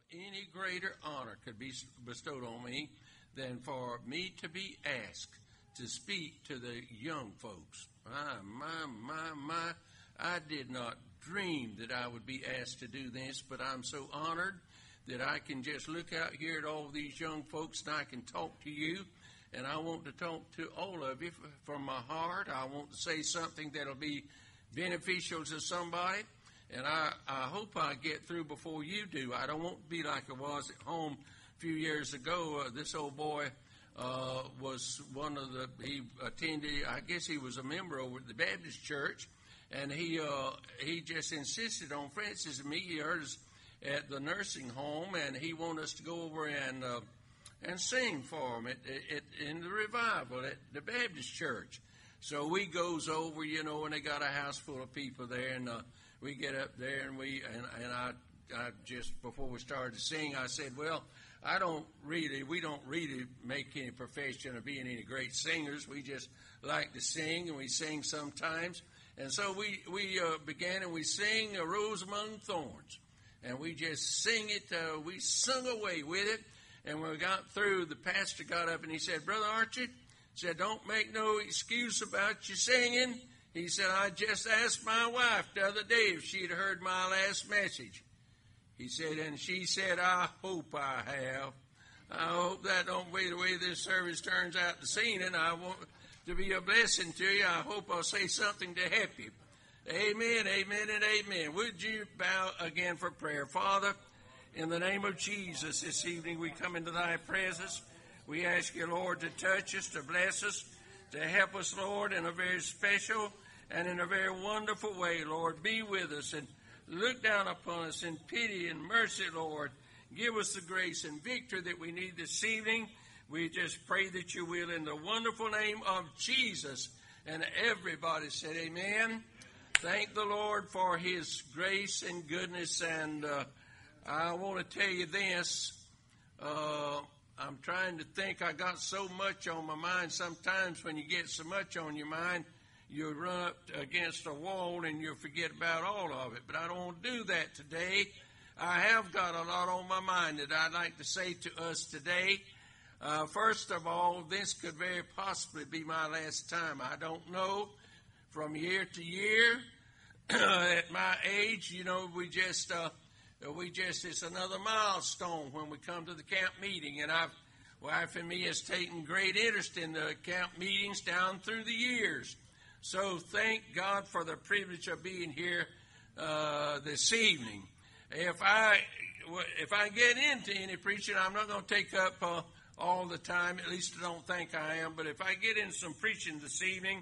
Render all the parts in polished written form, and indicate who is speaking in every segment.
Speaker 1: any greater honor could be bestowed on me than for me to be asked to speak to the young folks. My. I did not dream that I would be asked to do this, but I'm so honored that I can just look out here at all these young folks and I can talk to you. And I want to talk to all of you from my heart. I want to say something that'll be beneficial to somebody. And I hope I get through before you do. I don't want to be like I was at home a few years ago. This old boy was he attended, I guess he was a member over at the Baptist church. And he just insisted on Francis and me. He heard us at the nursing home, and he wanted us to go over and sing for him in the revival at the Baptist church. So we goes over, and they got a house full of people there, and we get up there, and I just, before we started to sing, I said, well, we don't really make any profession of being any great singers. We just like to sing, and we sing sometimes. And so we began, and we sing A Rose Among Thorns. And we just sing it, we sung away with it. And when we got through, the pastor got up and he said, Brother Archie, said, don't make no excuse about you singing. He said, I just asked my wife the other day if she'd heard my last message. He said, and she said, I hope I have. I hope that don't be the way this service turns out this evening. I want to be a blessing to you. I hope I'll say something to help you. Amen, amen, and amen. Would you bow again for prayer? Father, in the name of Jesus, this evening we come into thy presence. We ask you, Lord, to touch us, to bless us, to help us, Lord, in a very special and in a very wonderful way, Lord. Be with us and look down upon us in pity and mercy, Lord. Give us the grace and victory that we need this evening. We just pray that you will in the wonderful name of Jesus. And everybody said amen. Thank the Lord for his grace and goodness. And I want to tell you this. I'm trying to think. I got so much on my mind. Sometimes when you get so much on your mind, you run up against a wall and you'll forget about all of it. But I don't want to do that today. I have got a lot on my mind that I'd like to say to us today. First of all, this could very possibly be my last time. I don't know. From year to year, at my age, we just it's another milestone when we come to the camp meeting. And wife and me has taken great interest in the camp meetings down through the years. So thank God for the privilege of being here this evening. If I get into any preaching, I'm not going to take up all the time. At least I don't think I am. But if I get into some preaching this evening,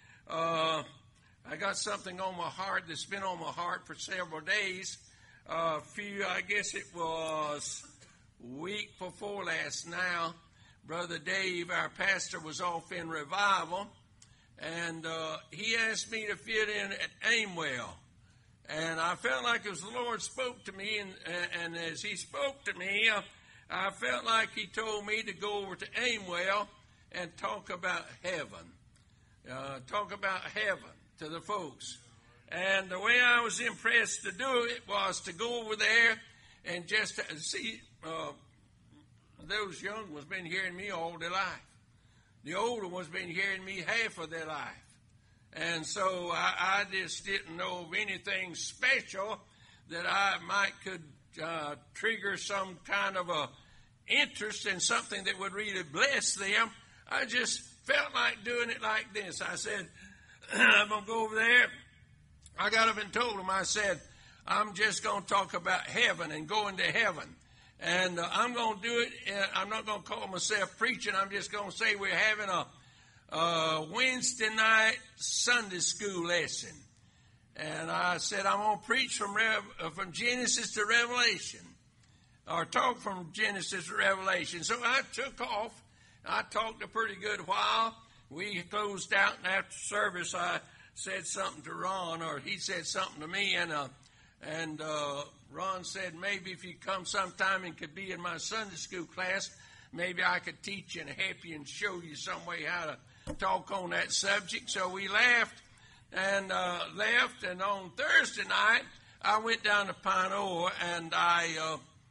Speaker 1: I got something on my heart that's been on my heart for several days. I guess it was week before last now. Brother Dave, our pastor, was off in revival. And he asked me to fit in at Aimwell. And I felt like as the Lord spoke to me, and as he spoke to me, I felt like he told me to go over to Aimwell and talk about heaven. Talk about heaven to the folks. And the way I was impressed to do it was to go over there and just see those young ones been hearing me all their life. The older ones been hearing me half of their life. And so I just didn't know of anything special that I could trigger some kind of a interest in something that would really bless them. I just felt like doing it like this. I said, I'm going to go over there. I got up and told them, I said, I'm just going to talk about heaven and going to heaven. And I'm going to do it. I'm not going to call myself preaching. I'm just going to say we're having a Wednesday night Sunday school lesson. And I said, I'm going to preach from Genesis to Revelation, or talk from Genesis to Revelation. So I took off. I talked a pretty good while. We closed out, and after service, I said something to Ron, or he said something to me, and Ron said, maybe if you come sometime and could be in my Sunday school class, maybe I could teach you and help you and show you some way how to talk on that subject. So we left, and on Thursday night, I went down to Pine Ore, and I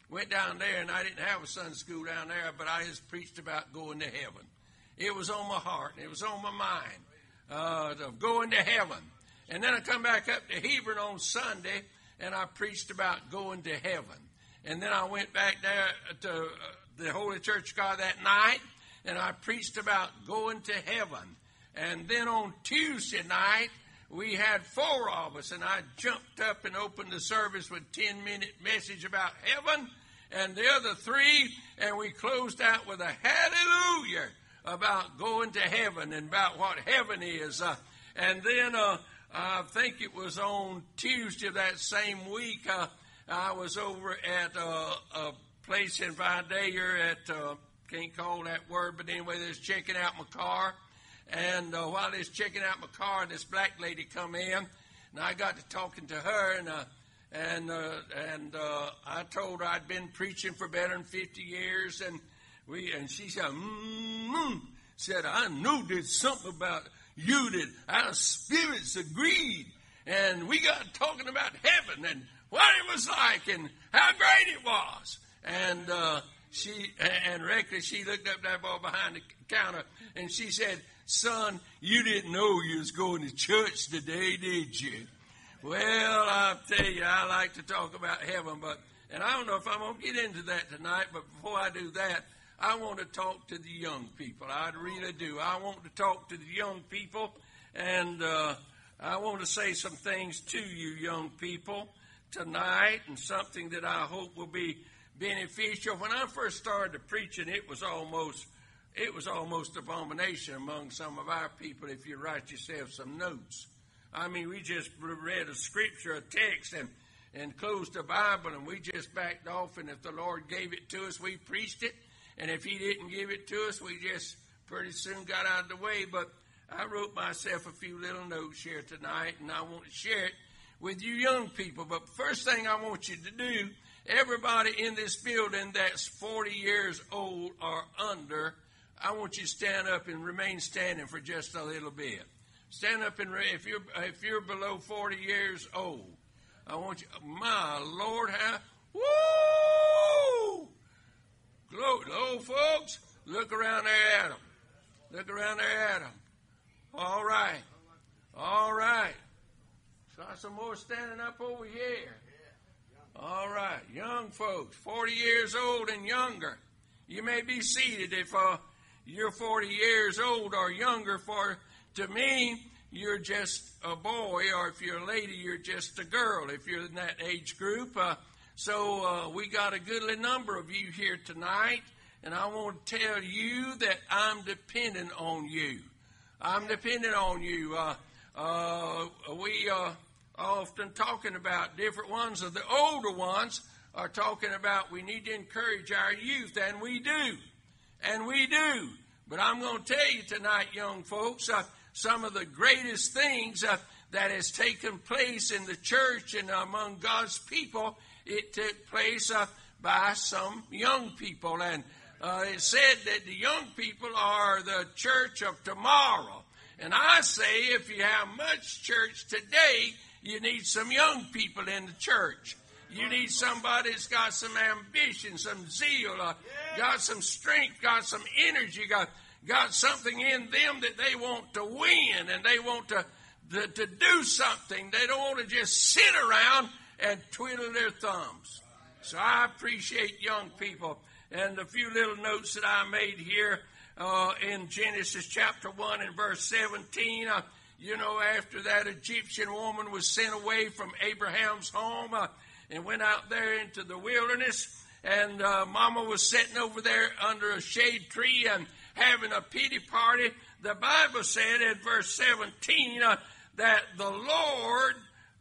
Speaker 1: went down there, and I didn't have a Sunday school down there, but I just preached about going to heaven. It was on my heart, and it was on my mind of going to heaven. And then I come back up to Hebron on Sunday, and I preached about going to heaven. And then I went back there to the Holy Church of God that night, and I preached about going to heaven. And then on Tuesday night, we had 4 of us, and I jumped up and opened the service with a 10-minute message about heaven, and the other 3, and we closed out with a hallelujah about going to heaven and about what heaven is. And then I think it was on Tuesday of that same week, I was over at a place in Vidalia at, can't call that word, but anyway, they was checking out my car. And while they was checking out my car, this black lady come in, and I got to talking to her, and I told her I'd been preaching for better than 50 years, and she said, said, I knew there's something about you that our spirits agreed, and we got talking about heaven and what it was like and how great it was. And she looked up that ball behind the counter, and she said, son, you didn't know you was going to church today, did you? Well, I'll tell you, I like to talk about heaven, and I don't know if I'm going to get into that tonight, but before I do that, I want to talk to the young people. I really do. I want to talk to the young people, and I want to say some things to you young people tonight, and something that I hope will be beneficial. When I first started preaching, it was almost abomination among some of our people if you write yourself some notes. I mean, we just read a scripture, a text, and closed the Bible, and we just backed off, and if the Lord gave it to us, we preached it, and if he didn't give it to us, we just pretty soon got out of the way. But I wrote myself a few little notes here tonight, and I want to share it with you young people. But first thing I want you to do, everybody in this building that's 40 years old or under, I want you to stand up and remain standing for just a little bit. Stand up, and if you're below 40 years old, I want you. My Lord, how woo! Hello, folks. Look around there at them. Look around there at them. All right, all right. Got some more standing up over here. All right, young folks, 40 years old and younger. You may be seated if you're 40 years old or younger. To me, you're just a boy, or if you're a lady, you're just a girl, if you're in that age group. So we got a goodly number of you here tonight, and I want to tell you that I'm dependent on you. I'm dependent on you. We often talking about different ones of the older ones are talking about we need to encourage our youth, and we do. And we do. But I'm going to tell you tonight, young folks, some of the greatest things that has taken place in the church and among God's people, it took place by some young people. And it said that the young people are the church of tomorrow. And I say if you have much church today, you need some young people in the church. You need somebody that's got some ambition, some zeal, got some strength, got some energy, got something in them that they want to win, and they want to do something. They don't want to just sit around and twiddle their thumbs. So I appreciate young people. And a few little notes that I made here in Genesis chapter 1 and verse 17. After that Egyptian woman was sent away from Abraham's home and went out there into the wilderness, and Mama was sitting over there under a shade tree and having a pity party. The Bible said in verse 17 that the Lord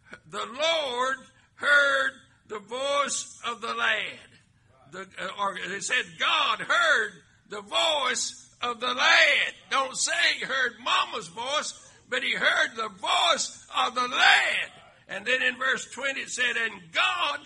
Speaker 1: heard the voice of the lad. It said God heard the voice of the lad. Don't say he heard Mama's voice, but he heard the voice of the lad. And then in verse 20 it said, and God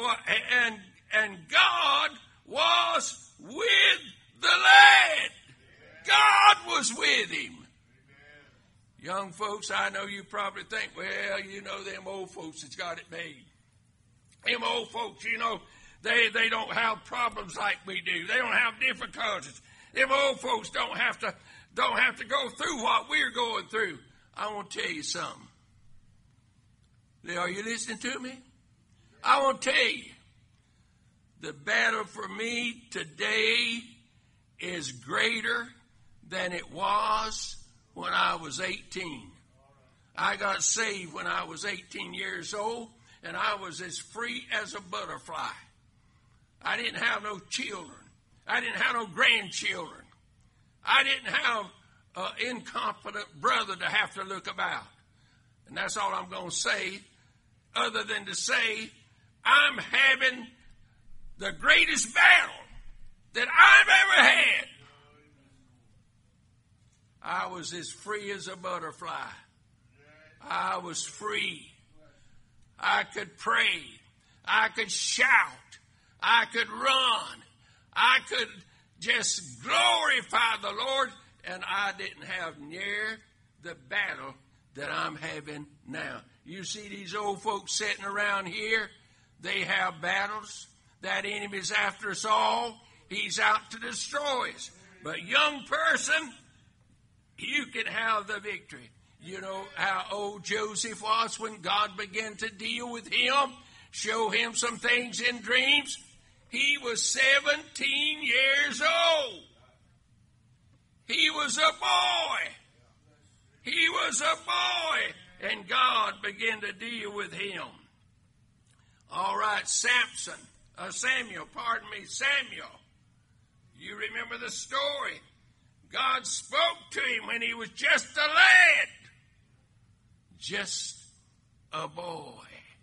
Speaker 1: was with the lad. God was with him. Young folks, I know you probably think, well, them old folks that's got it made. Them old folks, They don't have problems like we do. They don't have difficulties. Them old folks don't have to go through what we're going through. I want to tell you something. Are you listening to me? I want to tell you, the battle for me today is greater than it was when I was 18. I got saved when I was 18 years old, and I was as free as a butterfly. I didn't have no children. I didn't have no grandchildren. I didn't have an incompetent brother to have to look about. And that's all I'm going to say, other than to say I'm having the greatest battle that I've ever had. I was as free as a butterfly. I was free. I could pray. I could shout. I could run. I could just glorify the Lord, and I didn't have near the battle that I'm having now. You see these old folks sitting around here, they have battles. That enemy's after us all. He's out to destroy us. But young person, you can have the victory. You know how old Joseph was when God began to deal with him, show him some things in dreams. He was 17 years old. He was a boy. He was a boy. And God began to deal with him. All right, Samuel. You remember the story. God spoke to him when he was just a lad. Just a boy.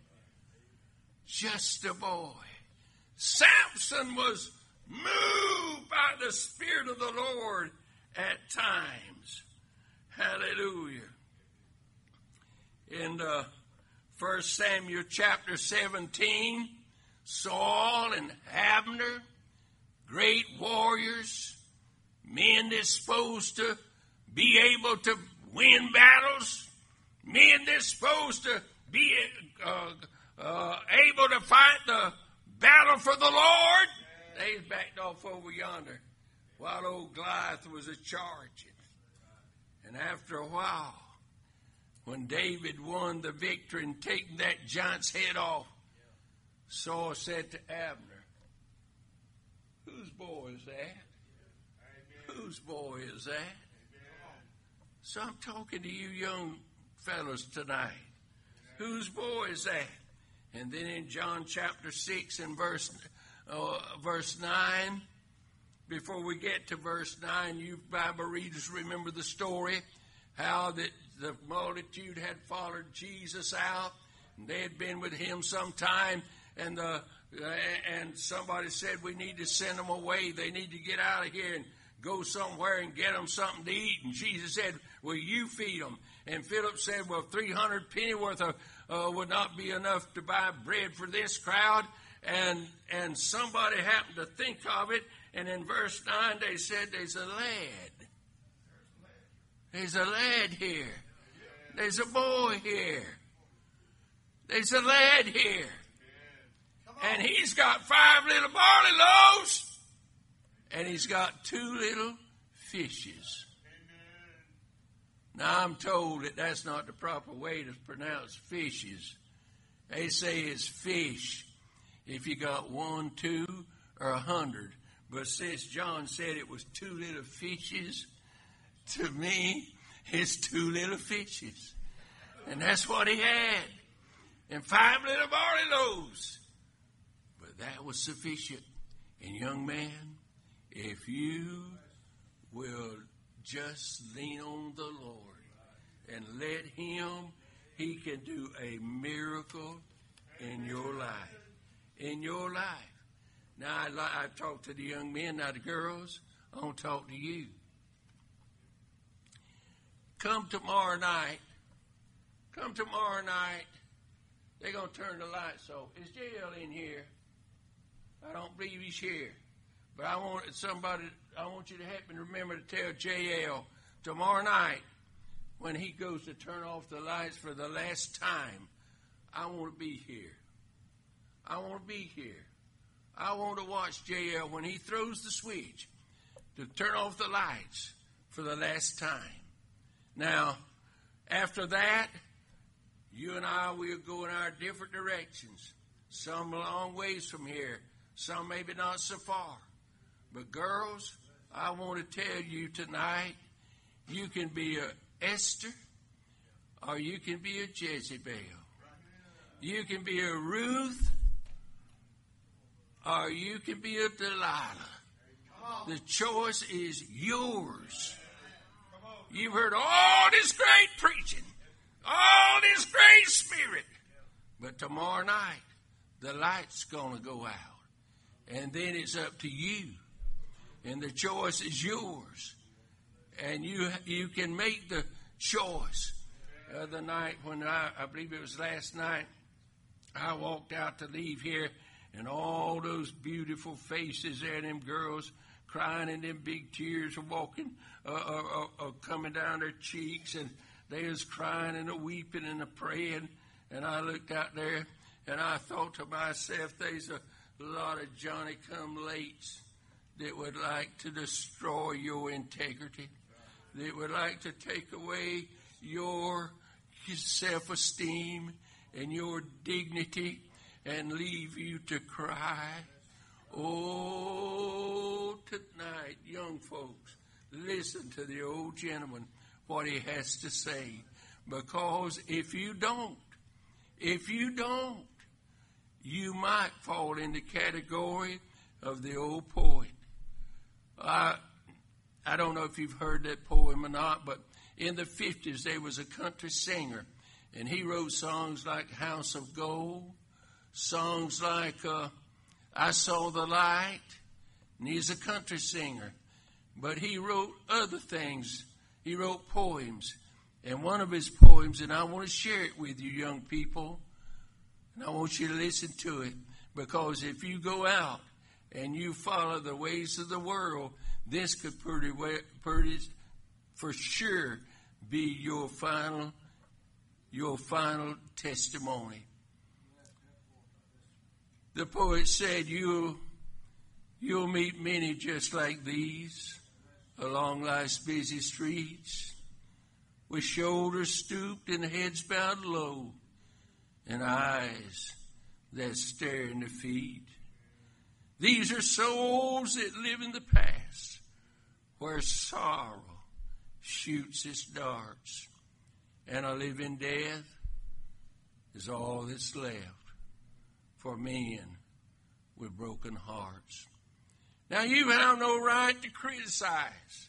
Speaker 1: Just a boy. Samson was moved by the Spirit of the Lord at times. Hallelujah. In 1 Samuel chapter 17, Saul and Abner, great warriors, men that's supposed to be able to win battles, men that's supposed to be able to fight the battle for the Lord. They backed off over yonder while old Goliath was a-charging. And after a while, when David won the victory and taken that giant's head off, Saul said to Abner, "Whose boy is that? Whose boy is that?" So I'm talking to you young fellows tonight. Whose boy is that? And then in John chapter 6 and verse 9, before we get to verse 9, you Bible readers remember the story, how that the multitude had followed Jesus out, and they had been with him some time, and somebody said, "We need to send them away. They need to get out of here and go somewhere and get them something to eat." And Jesus said, "Will you feed them?" And Philip said, "Well, 300 pennyworth would not be enough to buy bread for this crowd." And somebody happened to think of it. And in verse 9, they said, "There's a lad. There's a lad here. There's a boy here. There's a lad here. And he's got 5 little barley loaves. And he's got 2 little fishes." Now, I'm told that that's not the proper way to pronounce fishes. They say it's fish if you got 1, 2, or 100. But since John said it was 2 little fishes, to me, it's 2 little fishes. And that's what he had. And 5 little barley loaves. But that was sufficient. And young man, if you will just lean on the Lord and let him, he can do a miracle in your life. In your life. Now, I talk to the young men, now the girls, I want to talk to you. Come tomorrow night. They're going to turn the lights off. Is JL in here? I don't believe he's here. But I want you to help me remember to tell JL tomorrow night when he goes to turn off the lights for the last time, I want to be here. I want to be here. I want to watch JL when he throws the switch to turn off the lights for the last time. Now, after that, you and I will go in our different directions. Some a long ways from here, some maybe not so far. But girls, I want to tell you tonight, you can be a Esther or you can be a Jezebel. You can be a Ruth or you can be a Delilah. The choice is yours. You've heard all this great preaching, all this great spirit. But tomorrow night, the light's going to go out. And then it's up to you. And the choice is yours. And you can make the choice. The other night when I believe it was last night, I walked out to leave here, and all those beautiful faces there, them girls crying, and them big tears are walking, coming down their cheeks, and they was crying and a weeping and a praying. And I looked out there, and I thought to myself, there's a lot of Johnny-come-lates that would like to destroy your integrity, that would like to take away your self-esteem and your dignity and leave you to cry. Oh, tonight, young folks, listen to the old gentleman, what he has to say. Because if you don't, you might fall in the category of the old poet. I don't know if you've heard that poem or not, but in the 50s there was a country singer, and he wrote songs like House of Gold, songs like I Saw the Light, and he's a country singer. But he wrote other things. He wrote poems. And one of his poems, and I want to share it with you young people, and I want you to listen to it, because if you go out and you follow the ways of the world, this could pretty for sure be your final testimony. The poet said, you'll meet many just like these along life's busy streets, with shoulders stooped and heads bowed low, and eyes that stare in defeat. These are souls that live in the past, where sorrow shoots its darts, and a living death is all that's left for men with broken hearts. Now, you have no right to criticize,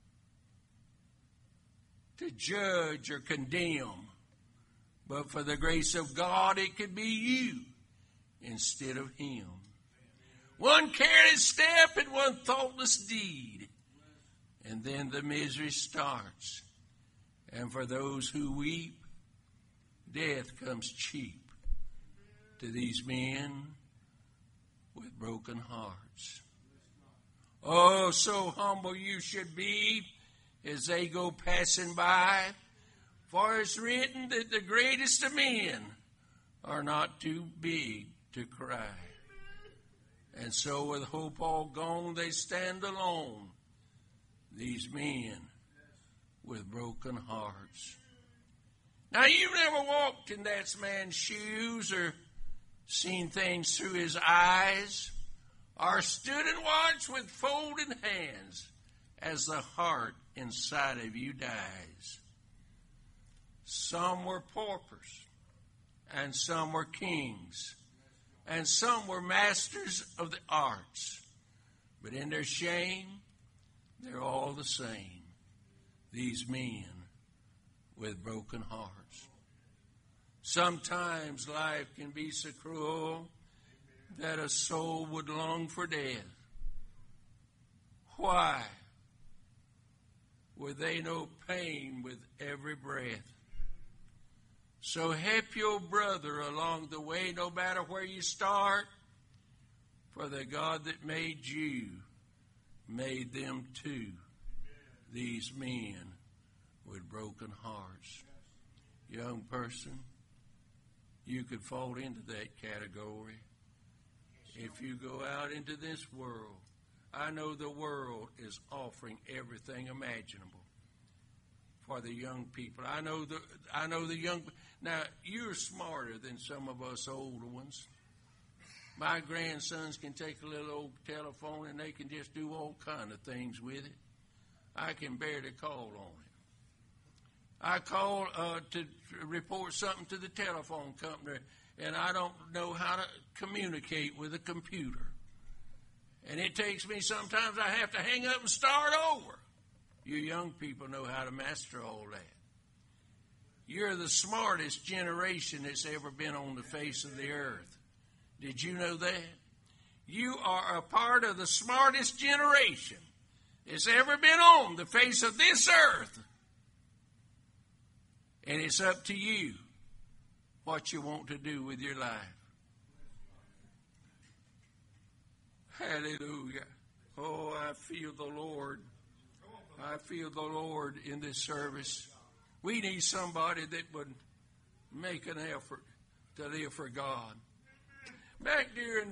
Speaker 1: to judge or condemn, but for the grace of God, it could be you instead of him. One careless step and one thoughtless deed, and then the misery starts. And for those who weep, death comes cheap to these men with broken hearts. Oh, so humble you should be as they go passing by, for it's written that the greatest of men are not too big to cry. And so with hope all gone, they stand alone, these men with broken hearts. Now, you've never walked in that man's shoes or seen things through his eyes, or stood and watched with folded hands as the heart inside of you dies. Some were paupers, and some were kings, and some were masters of the arts. But in their shame, they're all the same, these men with broken hearts. Sometimes life can be so cruel that a soul would long for death. Why would they know pain with every breath? So help your brother along the way, no matter where you start, for the God that made you made them too, these men with broken hearts. Young person, you could fall into that category. If you go out into this world, I know the world is offering everything imaginable for the young people. I know the young. Now, you're smarter than some of us older ones. My grandsons can take a little old telephone and they can just do all kind of things with it. I can barely call on it. I call to report something to the telephone company, and I don't know how to communicate with a computer. And it takes me, sometimes I have to hang up and start over. You young people know how to master all that. You're the smartest generation that's ever been on the face of the earth. Did you know that? You are a part of the smartest generation that's ever been on the face of this earth. And it's up to you what you want to do with your life. Hallelujah. Oh, I feel the Lord. I feel the Lord in this service. We need somebody that would make an effort to live for God. Back during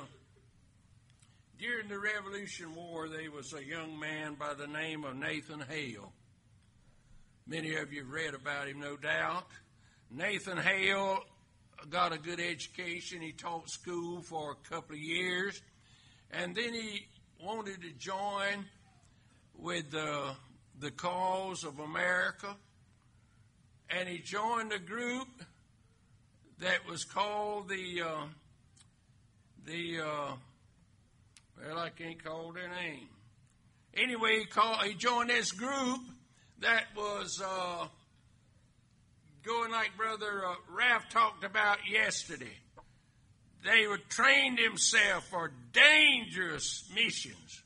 Speaker 1: the Revolution War, there was a young man by the name of Nathan Hale. Many of you have read about him, no doubt. Nathan Hale got a good education. He taught school for a couple of years. And then he wanted to join with the cause of America. And he joined a group that was called well, I can't call their name. Anyway, he joined this group that was going like Brother Ralph talked about yesterday. They were trained themselves for dangerous missions.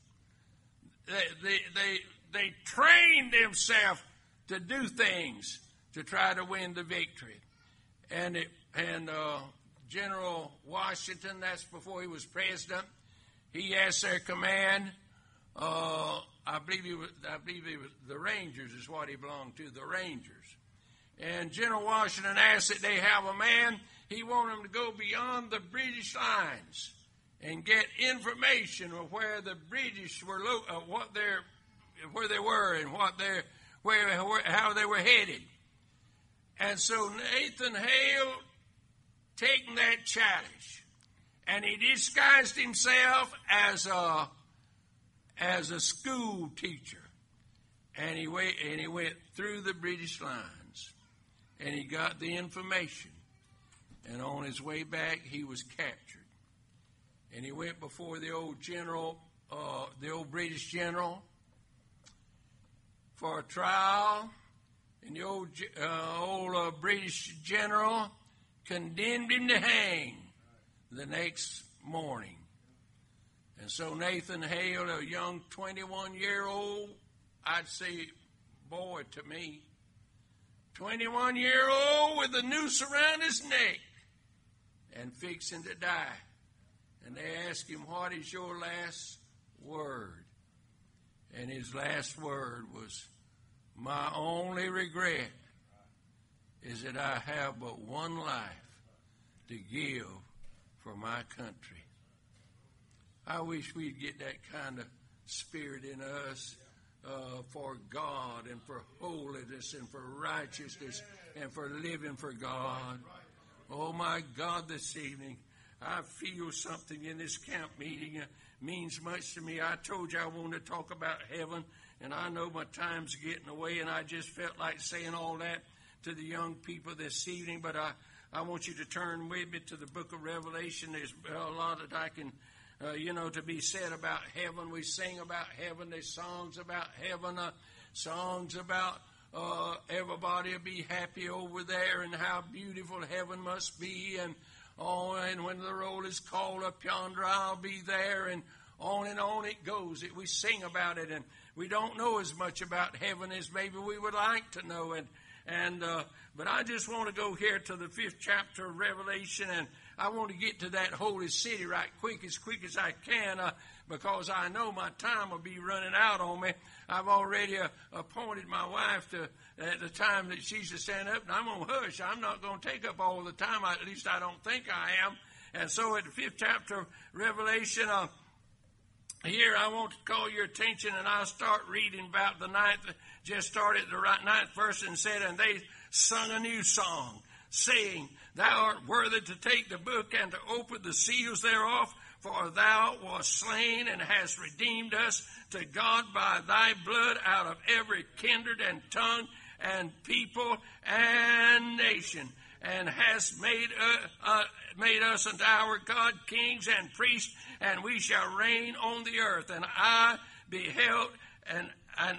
Speaker 1: They trained themselves to do things to try to win the victory. And General Washington, that's before he was president, he asked their command. I believe he was the Rangers is what he belonged to, the Rangers. And General Washington asked that they have a man. He wanted them to go beyond the British lines and get information of where the British were, where they were, and how they were headed. And so Nathan Hale taking that challenge, and he disguised himself as a school teacher, and he went through the British lines, and he got the information. And on his way back, he was captured, and he went before the old general, the old British general, for a trial. And the old British general condemned him to hang the next morning. And so Nathan Hale, a young 21-year-old, I'd say boy to me, 21-year-old with a noose around his neck and fixing to die. And they asked him, what is your last word? And his last word was, my only regret is that I have but one life to give for my country. I wish we'd get that kind of spirit in us for God and for holiness and for righteousness and for living for God. Oh, my God, this evening, I feel something in this camp meeting means much to me. I told you I wanted to talk about heaven, and I know my time's getting away, and I just felt like saying all that to the young people this evening, but I want you to turn with me to the book of Revelation. There's a lot that I can, to be said about heaven. We sing about heaven. There's songs about heaven, songs about everybody will be happy over there and how beautiful heaven must be, and when the roll is called up yonder, I'll be there, and on it goes. We sing about it, and we don't know as much about heaven as maybe we would like to know. But I just want to go here to the 5th chapter of Revelation, and I want to get to that holy city right quick as I can, because I know my time will be running out on me. I've already appointed my wife to, at the time that she's to stand up, and I'm going to hush. I'm not going to take up all the time. At least I don't think I am. And so at the 5th chapter of Revelation, here I want to call your attention, and I'll start reading about the 9th, just started the 9th verse, and said, and they sung a new song, saying, Thou art worthy to take the book and to open the seals thereof, for thou wast slain and hast redeemed us to God by thy blood out of every kindred and tongue and people and nation, and hast made us unto our God kings and priests, and we shall reign on the earth. And I beheld, and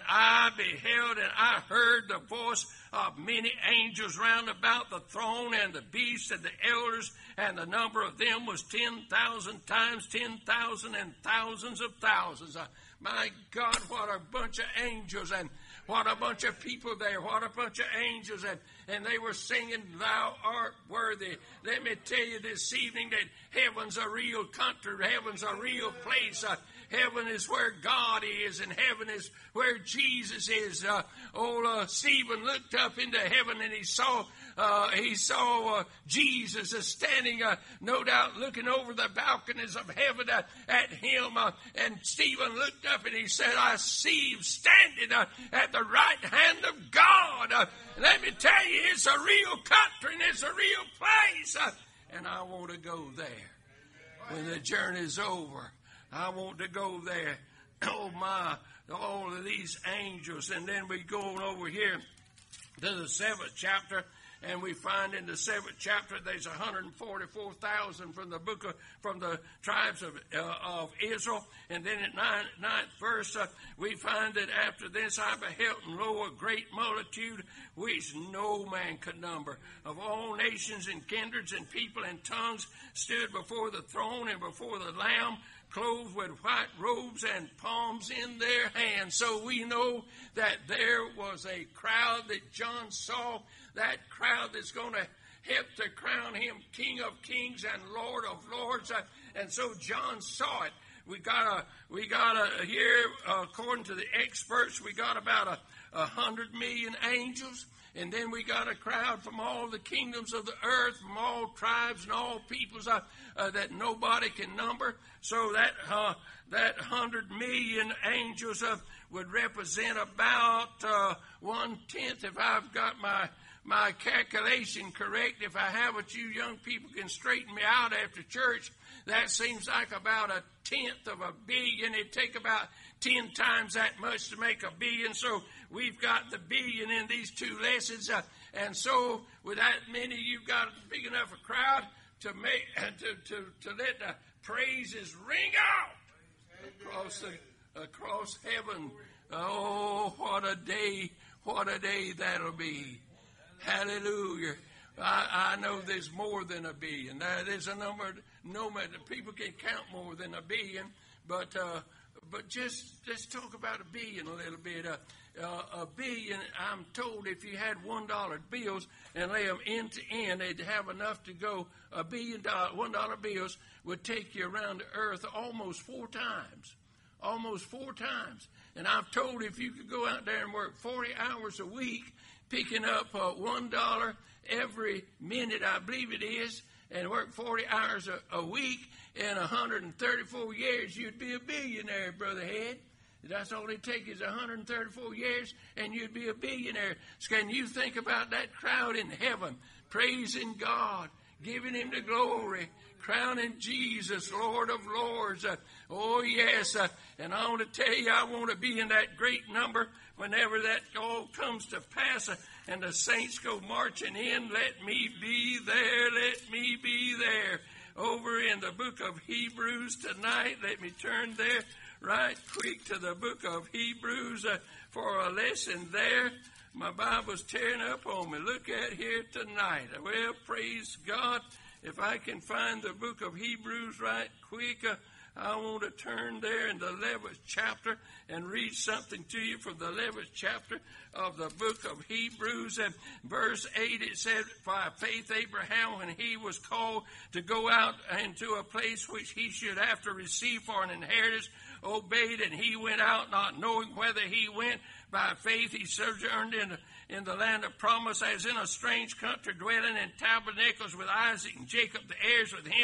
Speaker 1: I heard the voice of many angels round about the throne and the beasts and the elders, and the number of them was 10,000 times 10,000 and thousands of thousands. My God, what a bunch of angels, and what a bunch of people there, what a bunch of angels, and they were singing, Thou art worthy. Let me tell you this evening that heaven's a real country, heaven's a real place. Heaven is where God is, and heaven is where Jesus is. Stephen looked up into heaven, and he saw Jesus standing, no doubt, looking over the balconies of heaven at him. And Stephen looked up, and he said, I see him standing at the right hand of God. Let me tell you, it's a real country, and it's a real place. And I want to go there when the journey's over. I want to go there. Oh my, all of these angels. And then we go on over here to the 7th chapter, and we find in the 7th chapter there's 144,000 from the tribes of Israel. And then at 9th verse, we find that after this I beheld, and lo, a great multitude which no man could number, of all nations and kindreds and people and tongues, stood before the throne and before the Lamb, clothed with white robes and palms in their hands. So we know that there was a crowd that John saw, that crowd that's going to help to crown him King of Kings and Lord of Lords. And so John saw it. We got here, according to the experts, we got about 100 million angels. And then we got a crowd from all the kingdoms of the earth, from all tribes and all peoples that nobody can number. So that 100 million angels would represent about 1/10, if I've got my calculation correct. If I haven't, you young people can straighten me out after church. That seems like about 1/10 of a billion. It'd take about 10 times that much to make a billion. So we've got the billion in these two lessons. And so with that many, you've got a big enough a crowd to make to let the praises ring out across heaven. Oh, what a day that'll be. Hallelujah. I know there's more than a billion. There's a number, people can count more than a billion, but just let's talk about a billion a little bit. A billion, I'm told, if you had $1 bills and lay them end to end, they'd have enough to go. $1 billion $1 bills would take you around the earth almost 4 times. Almost 4 times. And I've told if you could go out there and work 40 hours a week, picking up $1 every minute, I believe it is, and work 40 hours a week, in 134 years, you'd be a billionaire, Brother Head. That's all it takes is 134 years, and you'd be a billionaire. So can you think about that crowd in heaven, praising God, giving him the glory, crowning Jesus, Lord of Lords. Oh, yes. And I want to tell you, I want to be in that great number whenever that all comes to pass and the saints go marching in. Let me be there. Let me be there. Over in the book of Hebrews tonight, let me turn there right quick to the book of Hebrews for a lesson there. My Bible's tearing up on me. Look at here tonight. Well, praise God. If I can find the book of Hebrews right quick, I want to turn there in the 11th chapter and read something to you from the 11th chapter of the book of Hebrews. And verse 8, it said, by faith Abraham, when he was called to go out into a place which he should after receive for an inheritance, obeyed, and he went out not knowing whither he went. By faith he sojourned in the land of promise, as in a strange country, dwelling in tabernacles with Isaac and Jacob, the heirs with him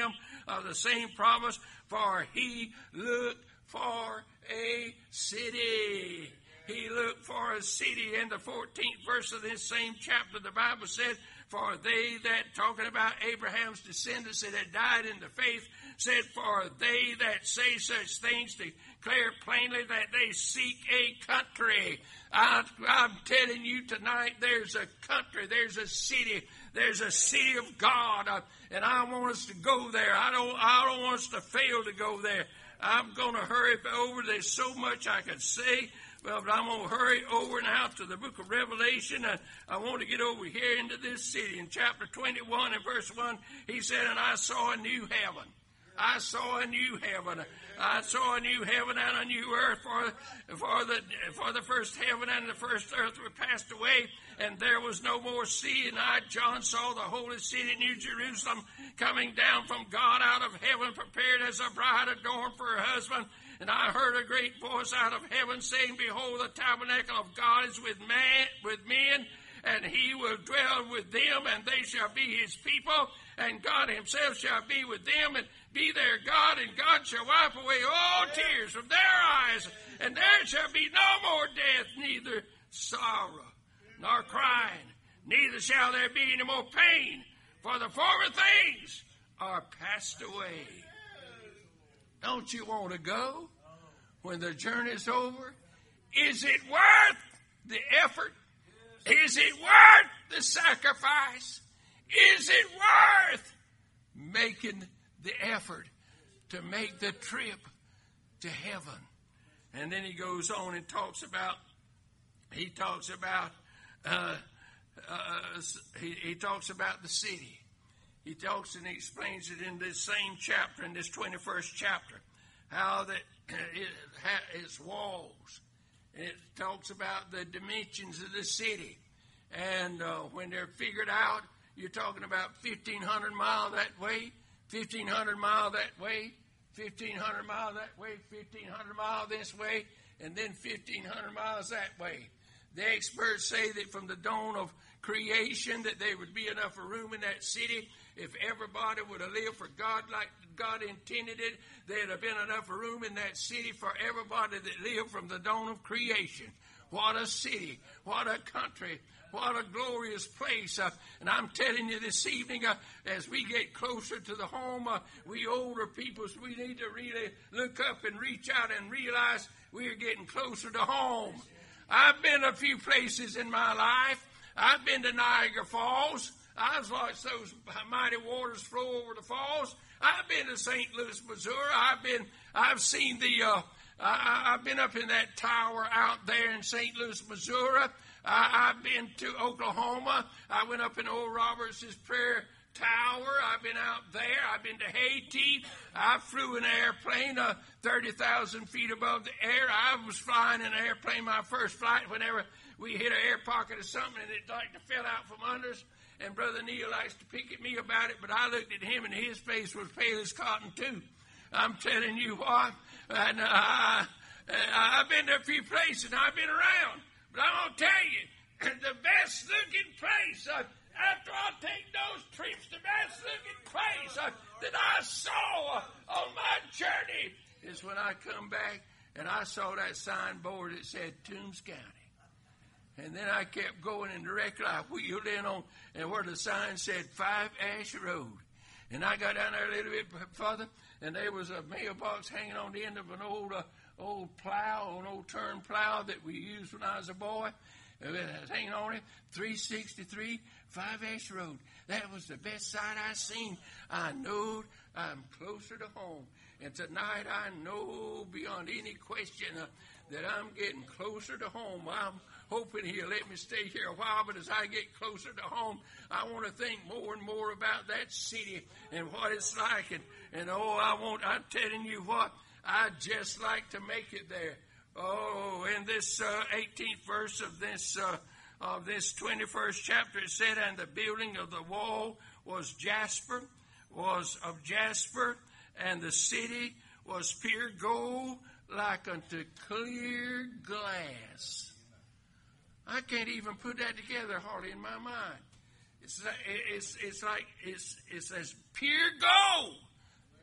Speaker 1: of the same promise, for he looked for a city. He looked for a city. In the 14th verse of this same chapter, the Bible says, for they that, talking about Abraham's descendants that had died in the faith, said, for they that say such things declare plainly that they seek a country. I'm telling you tonight, there's a country, there's a city of God, and I want us to go there. I don't want us to fail to go there. I'm going to hurry over. There's so much I could say, but I'm going to hurry over now to the book of Revelation. I want to get over here into this city. In chapter 21 and verse 1, he said, and I saw a new heaven. I saw a new heaven. I saw a new heaven and a new earth, for the first heaven and the first earth were passed away, and there was no more sea. And I, John, saw the holy city, New Jerusalem, coming down from God out of heaven, prepared as a bride adorned for her husband. And I heard a great voice out of heaven saying, behold, the tabernacle of God is with men, and he will dwell with them, and they shall be his people, and God himself shall be with them, and be their God, and God shall wipe away all tears from their eyes, and there shall be no more death, neither sorrow, nor crying, neither shall there be any more pain, for the former things are passed away. Don't you want to go when the journey's over? Is it worth the effort? Is it worth the sacrifice? Is it worth making the effort to make the trip to heaven? And then he goes on and talks about the city. He talks and he explains it in this same chapter, in this 21st chapter, how that its walls. It talks about the dimensions of the city. And when they're figured out, you're talking about 1,500 miles that way, 1,500 miles that way, 1,500 miles that way, 1,500 miles this way, and then 1,500 miles that way. The experts say that from the dawn of creation that there would be enough room in that city. If everybody would have lived for God like God intended it, there'd have been enough room in that city for everybody that lived from the dawn of creation. What a city. What a country. What a glorious place. And I'm telling you this evening, as we get closer to the home, we older peoples, we need to really look up and reach out and realize we are getting closer to home. I've been a few places in my life. I've been to Niagara Falls. I've watched those mighty waters flow over the falls. I've been to St. Louis, Missouri. I've been up in that tower out there in St. Louis, Missouri. I've been to Oklahoma. I went up in Oral Roberts' prayer tower. I've been out there. I've been to Haiti. I flew an airplane 30,000 feet above the air. I was flying an airplane my first flight whenever we hit an air pocket or something and it like to fell out from under us. And Brother Neil likes to pick at me about it, but I looked at him and his face was pale as cotton too. I'm telling you what. And I've been to a few places and I've been around. But I'm going to tell you, the best looking place, after I take those trips, the best looking place that I saw on my journey is when I come back and I saw that signboard that said Toombs County. And then I kept going, and directly I wheeled in on and where the sign said 5 Ash Road. And I got down there a little bit further, and there was a mailbox hanging on the end of an old plow, an old turn plow that we used when I was a boy. It was hanging on it, 363 5 Ash Road. That was the best sight I seen. I know I'm closer to home. And tonight I know beyond any question that I'm getting closer to home. I'm hoping he'll let me stay here a while, but as I get closer to home, I want to think more and more about that city and what it's like. And I'm telling you what, I'd just like to make it there. Oh, in this 18th verse of this 21st chapter, it said, and the building of the wall was of jasper, and the city was pure gold, like unto clear glass. I can't even put that together hardly in my mind. It's as pure gold.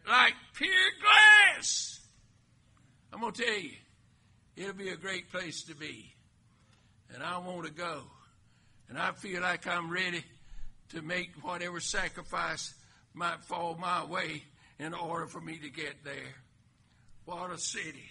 Speaker 1: like pure glass. I'm going to tell you, it'll be a great place to be. And I want to go. And I feel like I'm ready to make whatever sacrifice might fall my way in order for me to get there. What a city.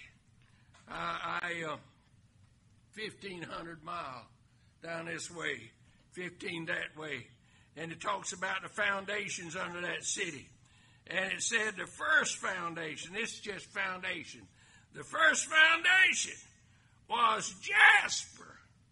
Speaker 1: 1,500 miles down this way, 15 that way. And it talks about the foundations under that city. And it said the first foundation, this is just foundation. The first foundation was jasper.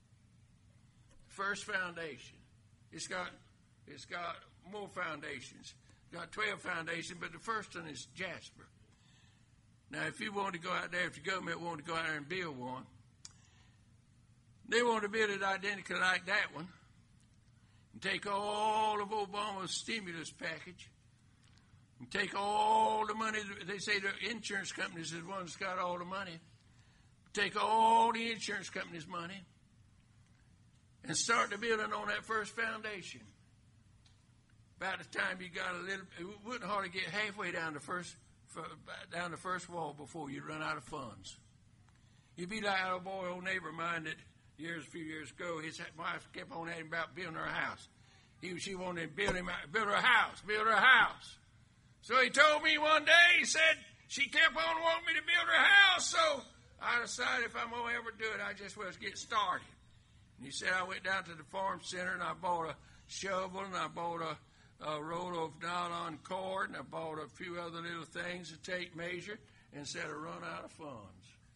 Speaker 1: First foundation. It's got more foundations. It's got 12 foundations, but the first one is jasper. Now, if you want to go out there, if the government wanted to go out there and build one, they want to build it identical like that one and take all of Obama's stimulus package and take all the money. They say the insurance companies is the ones that's got all the money. Take all the insurance companies' money and start the building on that first foundation. About the time you got a little, it wouldn't hardly get halfway down the first wall before you'd run out of funds. You'd be like a boy, old neighbor of mine that a few years ago, his wife kept on asking about building her house. She wanted to build her house. So he told me one day, he said, she kept on wanting me to build her house, so I decided if I'm going to ever do it, I just was get started. And he said, I went down to the farm center and I bought a shovel and I bought a roll of nylon cord and I bought a few other little things to take measure and said I run out of funds.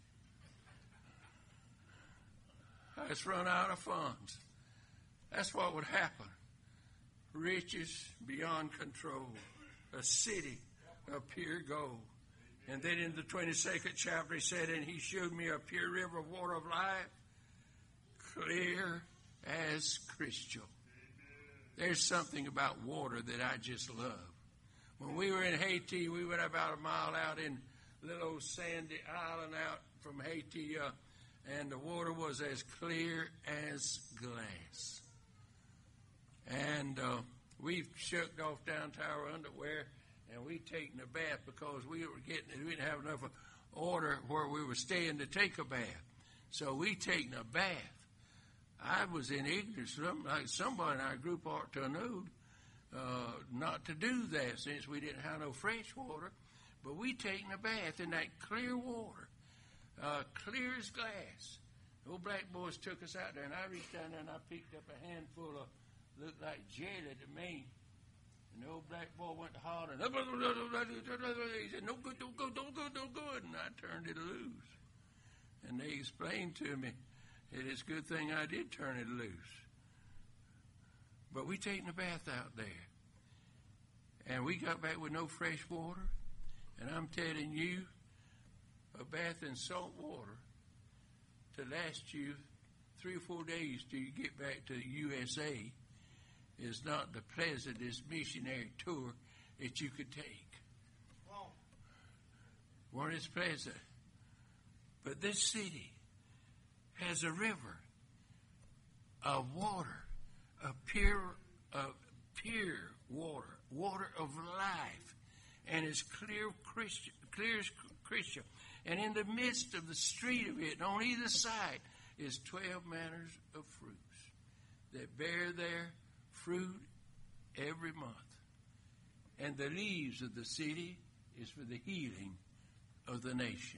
Speaker 1: I just run out of funds. That's what would happen. Riches beyond control. A city of pure gold. And then in the 22nd chapter he said, and he showed me a pure river of water of life, clear as crystal. There's something about water that I just love. When we were in Haiti, we went about a mile out in little old sandy island out from Haiti, and the water was as clear as glass. And we shucked off down to our underwear, and we taken a bath because we didn't have enough order where we were staying to take a bath. So we taken a bath. I was in ignorance. Like somebody in our group ought to have known not to do that since we didn't have no fresh water. But we taken a bath in that clear water, clear as glass. The old black boys took us out there, and I reached down there and I picked up a handful of looked like jelly to me. And the old black boy went to hollering. He said, no good, don't go, don't go, don't go. And I turned it loose. And they explained to me, it's a good thing I did turn it loose. But we taken a bath out there. And we got back with no fresh water. And I'm telling you, a bath in salt water to last you 3 or 4 days till you get back to the USA is not the pleasantest missionary tour that you could take. Weren't as pleasant. But this city has a river of water, of pure water, water of life, and it's clear as crystal. And in the midst of the street of it, on either side, is 12 manners of fruits that bear their fruit every month. And the leaves of the city is for the healing of the nation.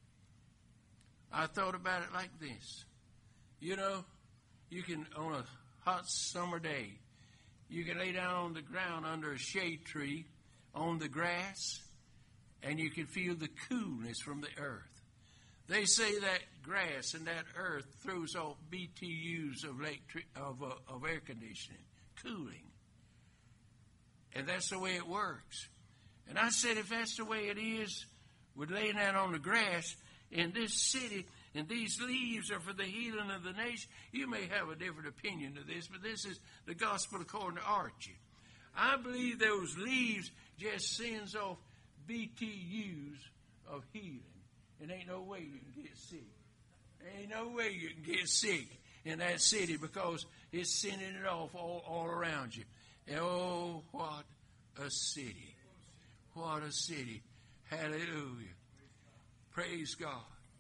Speaker 1: I thought about it like this. You know, you can, on a hot summer day, you can lay down on the ground under a shade tree on the grass, and you can feel the coolness from the earth. They say that grass and that earth throws off BTUs of air conditioning, cooling. And that's the way it works. And I said, if that's the way it is with laying out on the grass in this city, and these leaves are for the healing of the nation, you may have a different opinion of this, but this is the gospel according to Archie. I believe those leaves just sends off BTUs of healing. And ain't no way you can get sick. Ain't no way you can get sick in that city because it's sending it off all around you. And oh, what a city. What a city. Hallelujah. Praise God.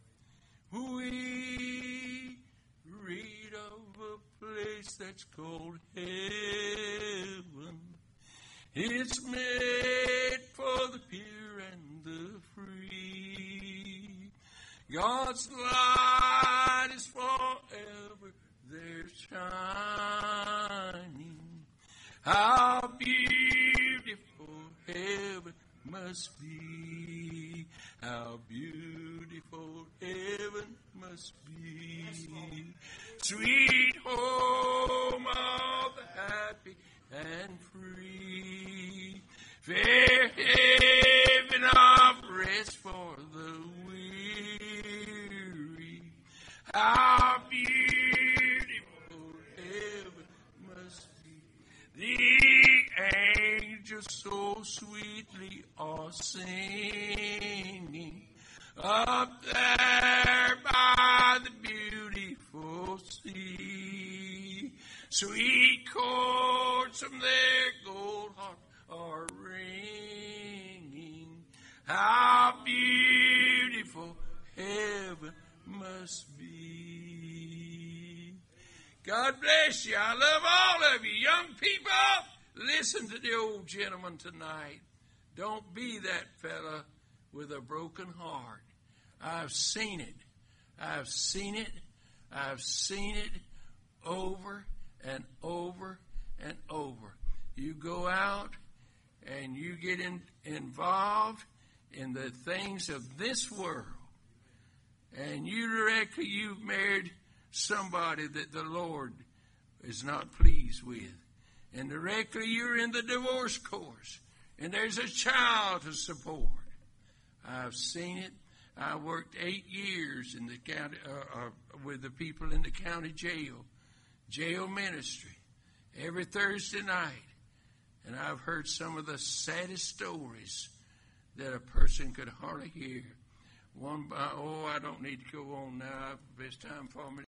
Speaker 1: We read of a place that's called heaven. It's made for the pure and the free. God's light is forever there shining. How beautiful heaven must be. How beautiful heaven must be. Sweet home of the happy and free. Fair haven of rest for the weary. How beautiful heaven must be. The angels so sweetly are singing up there by the beautiful sea. Sweet chords from their gold harp are ringing. How beautiful heaven must be. God bless you. I love all of you. Young people, listen to the old gentleman tonight. Don't be that fella with a broken heart. I've seen it. I've seen it. I've seen it over and over and over. You go out and you get involved in the things of this world, and you reckon you've married somebody that the Lord is not pleased with. And directly you're in the divorce course, and there's a child to support. I've seen it. I worked 8 years in the county with the people in the county jail ministry, every Thursday night. And I've heard some of the saddest stories that a person could hardly hear. I don't need to go on now. It's time for me